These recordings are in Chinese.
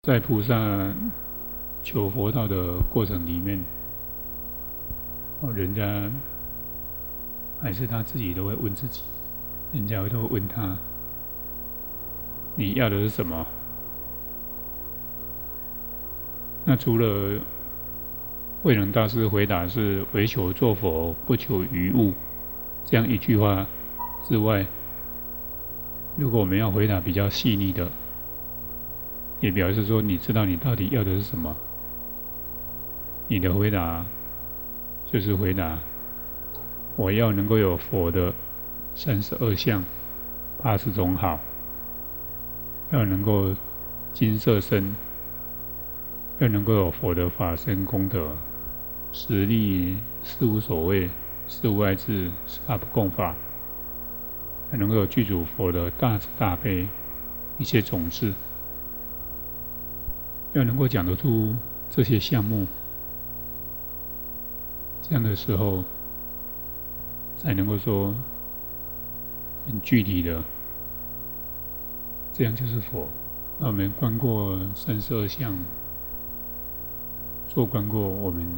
在菩萨求佛道的过程里面，人家还是他自己都会问自己，人家都会问他：你要的是什么？那除了慧能大师回答是唯求作佛，不求于物这样一句话之外，如果我们要回答比较细腻的，也表示说你知道你到底要的是什么，你的回答就是回答我要能够有佛的32相80种好，要能够金色身，要能够有佛的法身功德，实力事无所谓，事无碍智，法不共法，要能够有具足佛的大慈大悲一切种子，要能够讲得出这些项目，这样的时候才能够说很具体的，这样就是佛。那我们观过32相，做观过，我们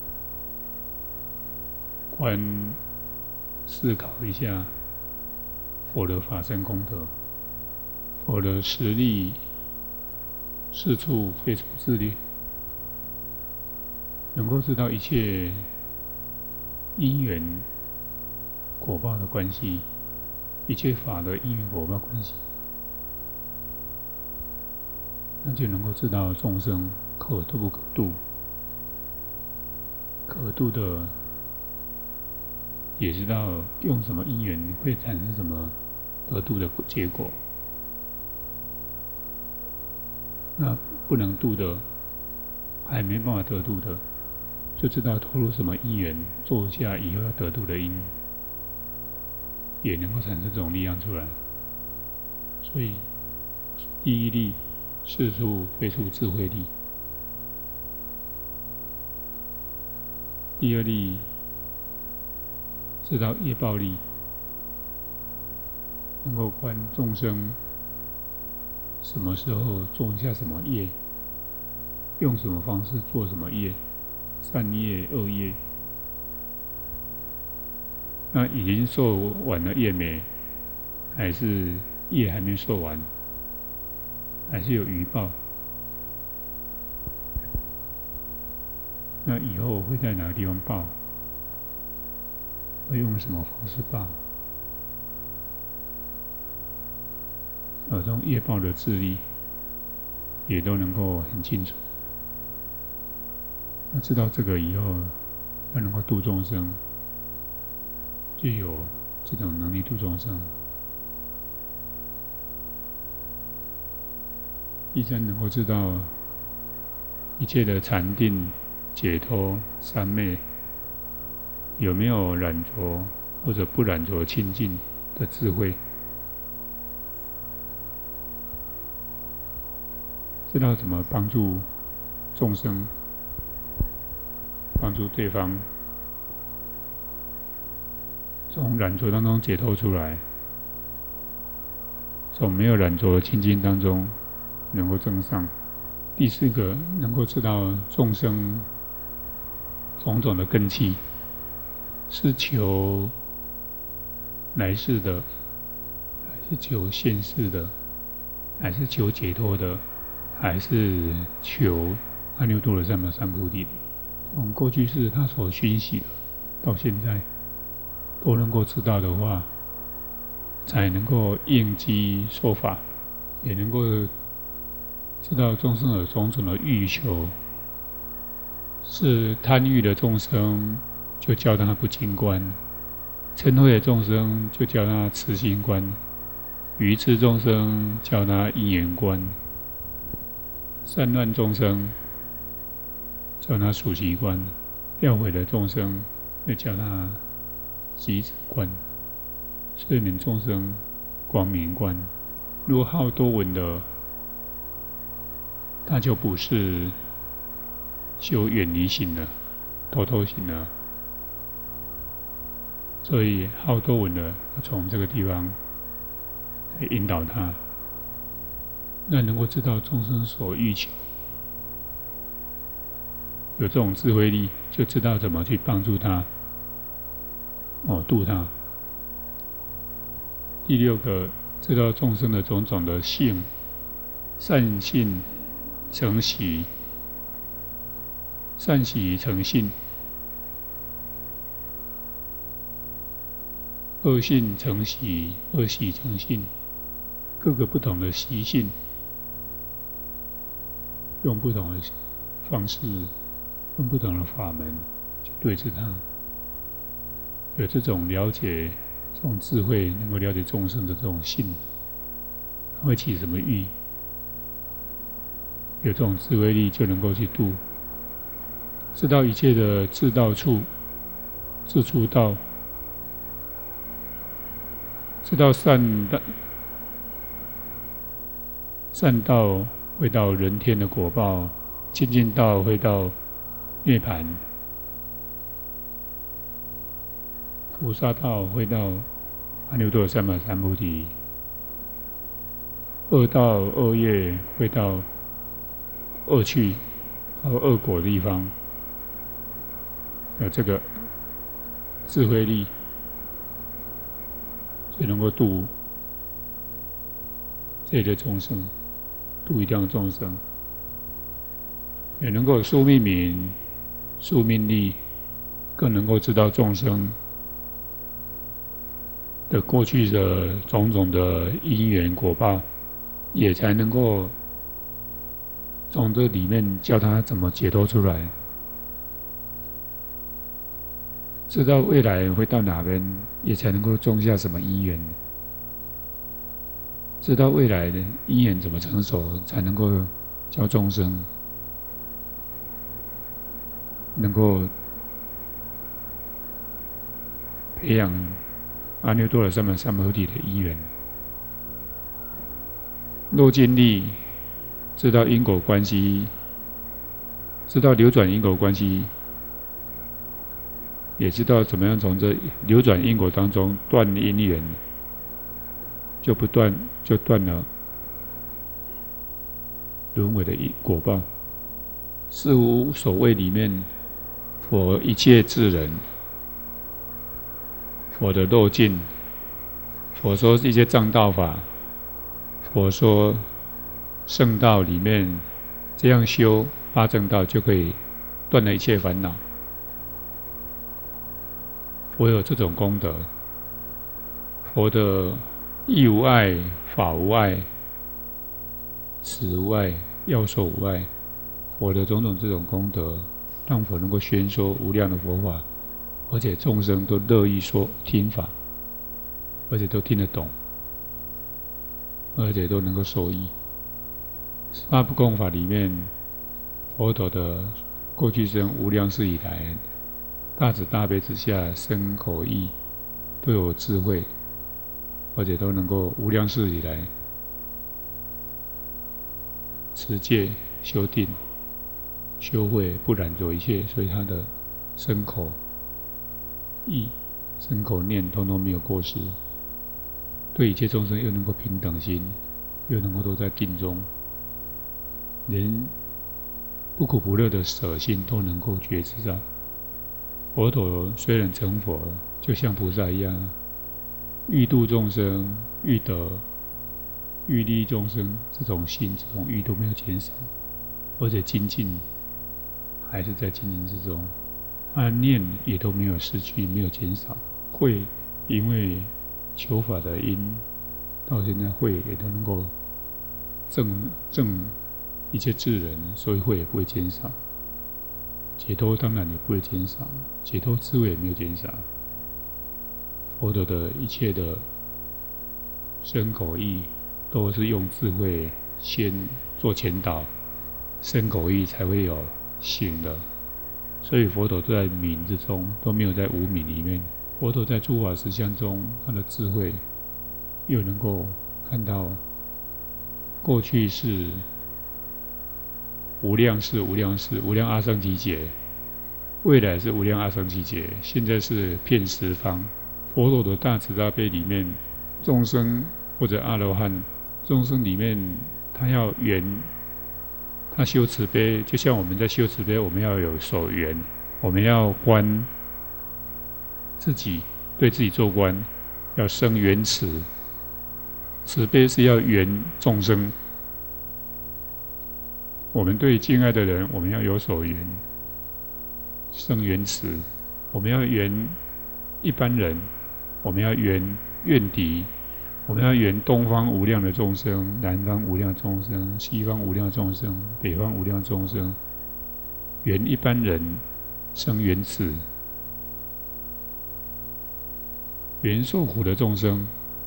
观思考一下佛的法身功德，佛的实力是处非处自律，能够知道一切因缘果报的关系，一切法的因缘果报关系，那就能够知道众生可度不可度，可度的也知道用什么因缘会产生什么得度的结果，那不能度的，还没办法得度的，就知道投入什么因缘，做下以后要得度的因，也能够产生这种力量出来。所以第一力是处非处智慧力，第二力知道业报力，能够观众生什么时候做下什么业，用什么方式做什么业，善业恶业，那已经受完了业没？还是业还没受完？还是有余报？那以后会在哪个地方报？会用什么方式报？这种业报的智力也都能够很清楚。那知道这个以后，要能够度众生，就有这种能力度众生。第三，能够知道一切的禅定、解脱、三昧有没有染着或者不染着清净的智慧，知道怎么帮助众生，帮助对方从染着当中解脱出来，从没有染着的清净当中能够增上。第四个，能够知道众生种种的根器，是求来世的，还是求现世的，还是求解脱的，还是求阿耨多罗三藐三菩提的。从过去世他所熏习的，到现在都能够知道的话，才能够应机说法，也能够知道众生有种种的欲求，是贪欲的众生就教他不净观，嗔恚的众生就教他痴心观，愚痴众生教他因缘观，散乱众生教他属习观，掉毁的众生就教他集止观，睡眠众生光明观。如果好多闻的，他就不是修远离行了，偷偷行了。所以好多闻的要从这个地方来引导他。 那能够知道众生所欲求，有这种智慧力，就知道怎么去帮助他，度他。第六个，知道众生的种种的性，善性成习，善习成性，恶性成习，恶习成性，各个不同的习性，用不同的方式，用不同的法门去对治它。有这种了解，这种智慧，能够了解众生的这种性，它会起什么欲？有这种智慧力，就能够去度，知道一切的至道处、至处道，知道善道会到人天的果报，清净道会到涅槃，菩萨道会到阿耨多罗三藐三菩提，恶道恶业会到恶趣，到恶果的地方。有这个智慧力，就能够度这一类众生，度一量众生，也能够宿命明、宿命力，更能够知道众生的过去的种种的因缘果报，也才能够从这里面教他怎么解脱出来，知道未来会到哪边，也才能够种下什么因缘，知道未来的因缘怎么成熟，才能够教众生能够培养阿耨多罗三藐三菩提的因缘。若尽力知道因果关系，知道流转因果关系，也知道怎么样从这流转因果当中断因缘，就断了轮回的果报。四无所谓里面，佛一切智人，佛的漏尽，佛说一些正道法，佛说圣道里面这样修八正道就可以断了一切烦恼。佛有这种功德，佛的义无碍，法无碍，慈无碍，要受无碍，佛的种种这种功德，让佛能够宣说无量的佛法，而且众生都乐意说听法，而且都听得懂，而且都能够受益。十八不共法里面，佛陀的过去生无量世以来，大慈大悲之下，身口意都有智慧，而且都能够无量世以来持戒、修定、修慧，不染着一切，所以他的身口意、身口念通通没有过失，对一切众生又能够平等心，又能够都在定中，连不苦不乐的舍心都能够觉知到。佛陀虽然成佛，就像菩萨一样，欲度众生、欲得、欲利益众生，这种心、这种欲都没有减少，而且精进还是在精进之中，念也都没有失去，没有减少。慧因为求法的因，到现在慧也都能够证一切智人，所以慧也不会减少。解脱当然也不会减少，解脱智慧也没有减少。佛陀的一切的身口意，都是用智慧先做前导，身口意才会有行的。所以佛陀都在明之中，都没有在无明里面。佛陀在诸法实相中，他的智慧又能够看到过去是无量世、无量世、无量阿僧祇劫，未来是无量阿僧祇劫，现在是遍十方。佛陀的大慈大悲里面，众生或者阿罗汉，众生里面他要圆，他修慈悲，就像我们在修慈悲，我们要有守圆，我们要观自己，对自己做观，要生圆慈。慈悲是要圆众生，我们对敬爱的人，我们要有所缘，生缘慈；我们要缘一般人，我们要缘怨敌，我们要缘东方无量的众生、南方无量众生、西方无量众生、北方无量众生，缘一般人，生缘慈；缘受苦的众生，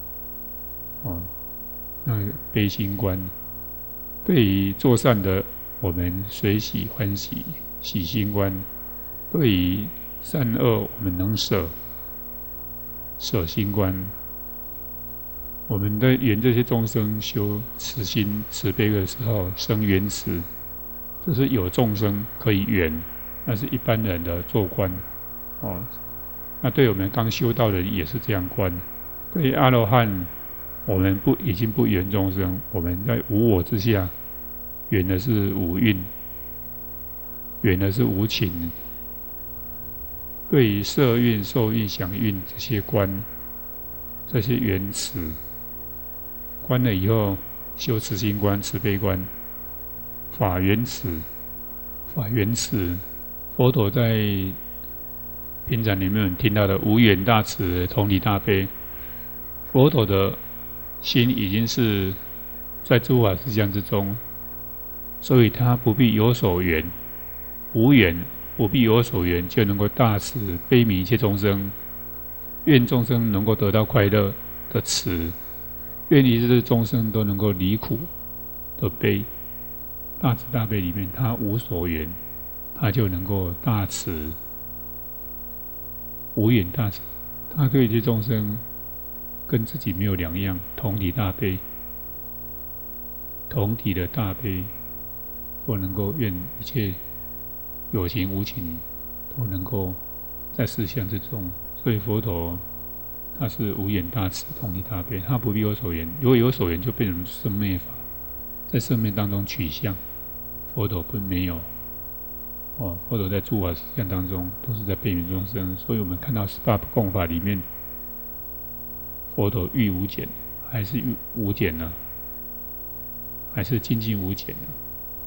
那悲心观。对于做善的，我们随喜欢喜，喜心观；对于善恶，我们能舍，舍心观。我们在缘这些众生修慈心、慈悲的时候，生缘慈，这是有众生可以缘，那是一般人的做观。那对我们刚修道的人也是这样观。对于阿罗汉，我们已经不缘众生，我们在无我之下，缘的是五蕴，缘的是无情。对于色蕴、受蕴、想蕴这些观，这些缘慈，观了以后，修慈心观、慈悲观，法缘慈，法缘慈。佛陀在平常里面听到的无缘大慈、同体大悲，佛陀的心已经是在诸法实相之中，所以他不必有所缘，无缘不必有所缘，就能够大慈悲悯一切众生，愿众生能够得到快乐的慈，愿一切众生都能够离苦的悲。大慈大悲里面，他无所缘，他就能够大慈，无缘大慈，他对一切众生跟自己没有两样，同体大悲，同体的大悲，都能够愿一切有情无情都能够在四相之中。所以佛陀他是无缘大慈，同体大悲，他不必有所缘。如果有所缘，就变成生灭法，在生灭当中取相。佛陀不没有。佛陀在诸法实相当中都是在悲悯众生，所以我们看到18不共法里面，佛陀欲无减，还是无减呢？还是精进无减呢？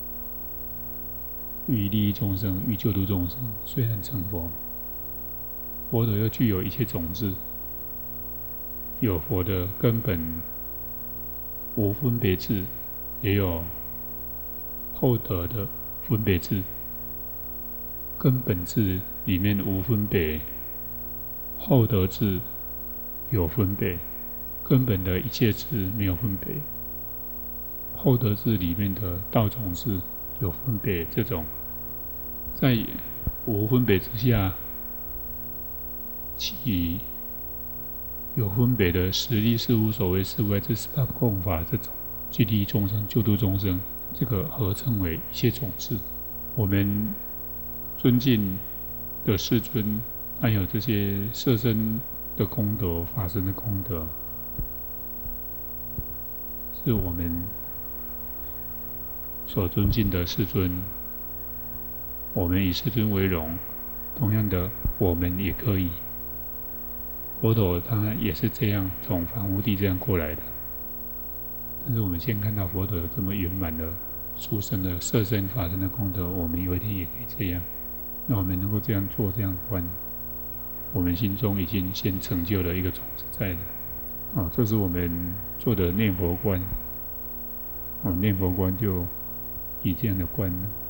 欲利益众生，欲救度众生，虽然成佛，佛陀又具有一切种子，有佛的根本无分别智，也有后得的分别智。根本智里面无分别，后得智有分别，根本的一切智没有分别，后得智里面的道种智有分别。这种在无分别之下起有分别的实力事无所为事外，这18不共法，这种去利益众生、救度众生，这个合称为一切种智。我们尊敬的世尊，还有这些色身的功德、法身的功德，是我们所尊敬的世尊。我们以世尊为荣，同样的，我们也可以。佛陀他也是这样从凡夫地这样过来的，但是我们先看到佛陀有这么圆满的殊胜的色身、法身的功德，我们有一天也可以这样。那我们能够这样做、这样观，我们心中已经先成就了一个种子在了。这是我们做的念佛观。念佛观就以这样的观